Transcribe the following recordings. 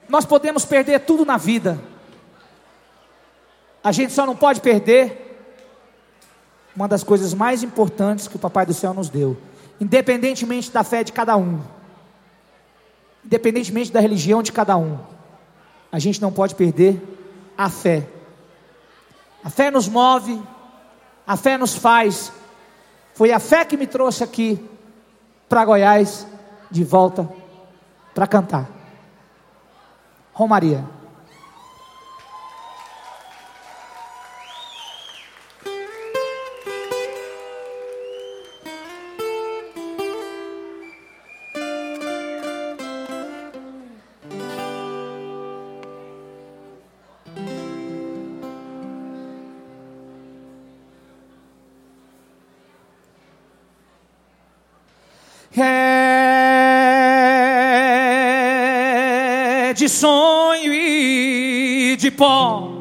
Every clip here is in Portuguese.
Nós podemos perder tudo na vida. A gente só não pode perder uma das coisas mais importantes que o Papai do Céu nos deu. Independentemente da fé de cada um, independentemente da religião de cada um, a gente não pode perder a fé. A fé nos move, a fé nos faz. Foi a fé que me trouxe aqui para Goiás, de volta para cantar. Romaria. É de sonho e de pó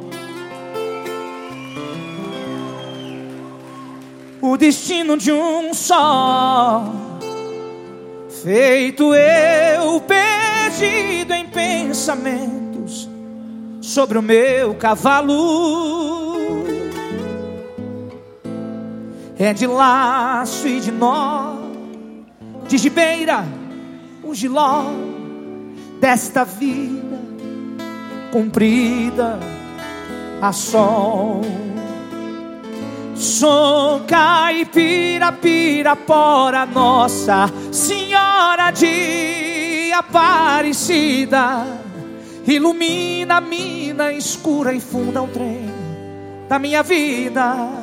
o destino de um só, feito eu perdido em pensamentos sobre o meu cavalo. É de laço e de nó, de gibeira, o giló desta vida comprida a sol. Sou caipira, pirapora, Nossa Senhora de Aparecida. Ilumina a mina escura e funda o trem da minha vida.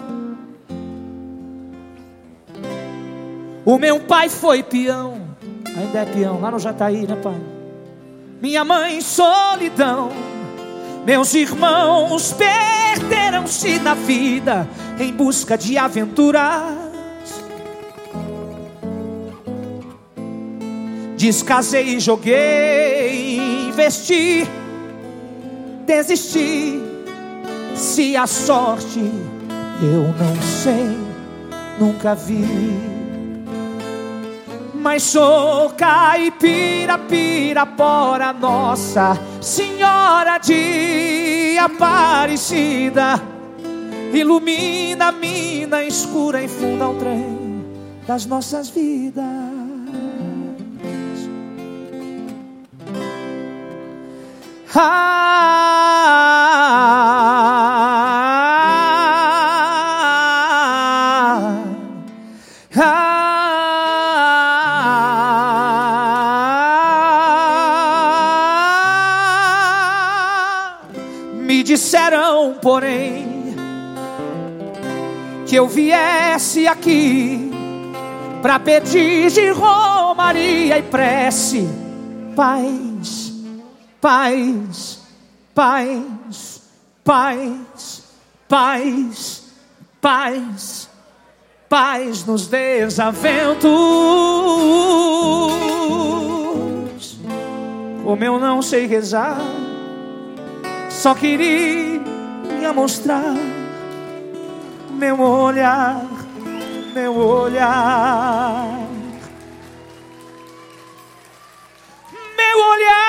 O meu pai foi peão, ainda é peão, lá no Jataí, né, pai? Minha mãe, solidão. Meus irmãos perderam-se na vida em busca de aventuras. Descasei e joguei, investi, desisti. Se a sorte eu não sei, nunca vi. Mas sou caipira, pirapora, Nossa Senhora de Aparecida. Ilumina a mina escura e funda o trem das nossas vidas. Me disseram, porém, que eu viesse aqui pra pedir de romaria e prece paz, paz, paz, paz, paz, paz, paz nos desaventos. Como eu não sei rezar, só queria mostrar meu olhar, meu olhar, meu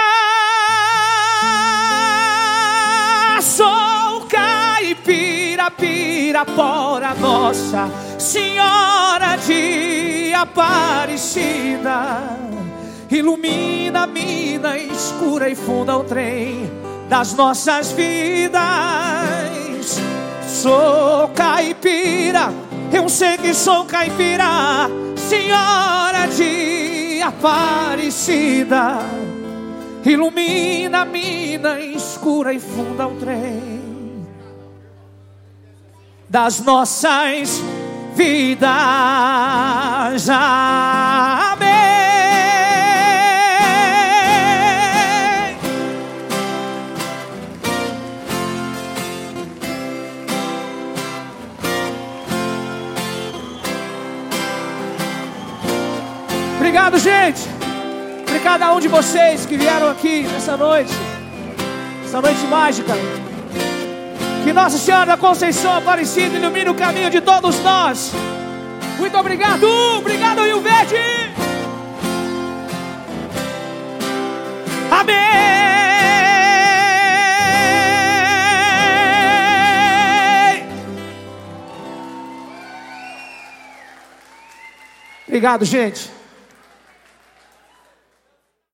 olhar. Sou caipira, pirapora, Nossa Senhora de Aparecida. Ilumina a mina escura e funda o trem das nossas vidas. Sou caipira, eu sei que sou caipira, Senhora de Aparecida. Ilumina a mina escura e funda o trem das nossas vidas. Amém. Obrigado, gente. Obrigado a um de vocês que vieram aqui nessa noite, essa noite mágica. Que Nossa Senhora da Conceição Aparecida ilumine o caminho de todos nós. Muito obrigado. Obrigado, Rio Verde. Amém. Obrigado, gente.